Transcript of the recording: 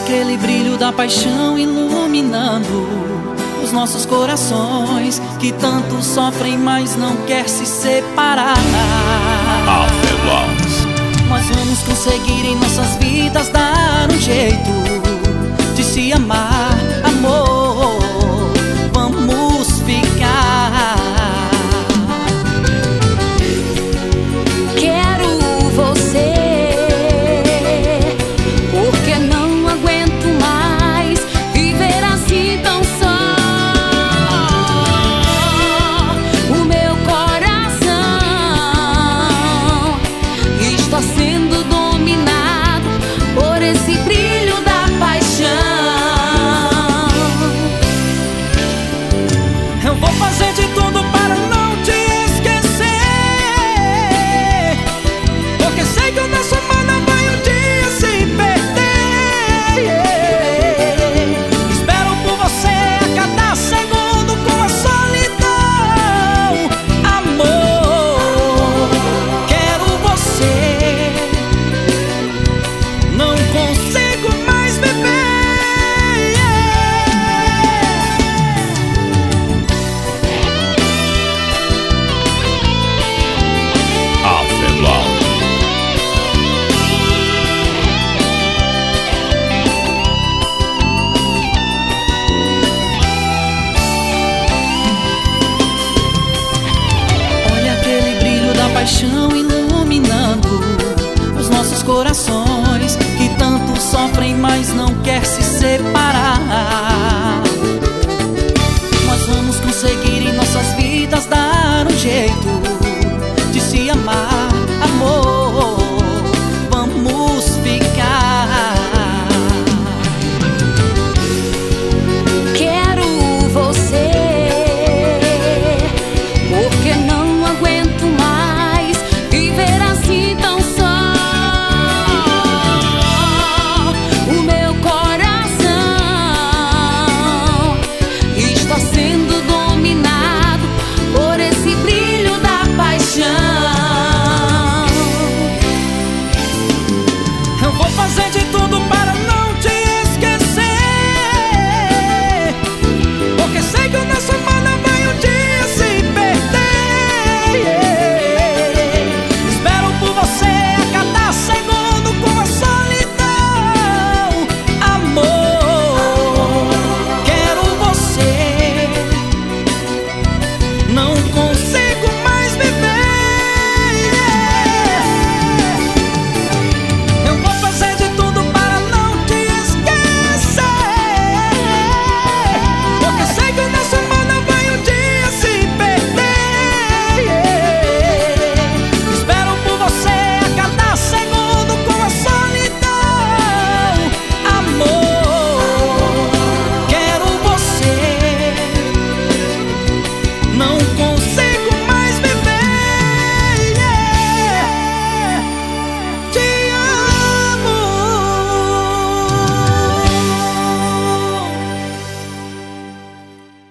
aquele brilho da paixão iluminando os nossos corações, que tanto sofrem, mas não quer se separar. Nós vamos conseguir em nossas vidas dar um jeito de se amar, amor. Vamos ficar. Quero você, porque não aguento mais viver assim tão só. O meu coração está sendo dominado por esse brilho da paixão. Eu vou fazer de tudo para não te esquecer, porque sei que o nosso amor não vai um dia se perder. Espero por você a cada segundo com a solidão, amor. Quero você, não consigo mais viver. Olha aquele brilho da paixão iluminando os nossos corações, que tanto sofrem, mas não quer se separar. Nós vamos conseguir em nossas vidas dar um jeito de se amar.